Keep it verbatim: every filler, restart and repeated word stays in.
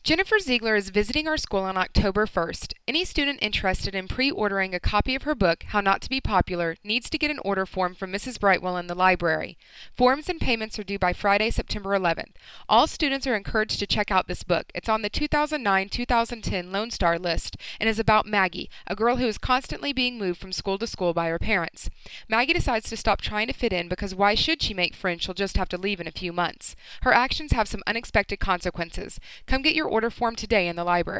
Jennifer Ziegler is visiting our school on October first. Any student interested in pre-ordering a copy of her book, How Not to Be Popular, needs to get an order form from Missus Brightwell in the library. Forms and payments are due by Friday, September eleventh. All students are encouraged to check out this book. It's on the two thousand nine two thousand ten Lone Star list and is about Maggie, a girl who is constantly being moved from school to school by her parents. Maggie decides to stop trying to fit in because why should she make friends she'll just have to leave in a few months? Her actions have some unexpected consequences. Come get your order form today in the library.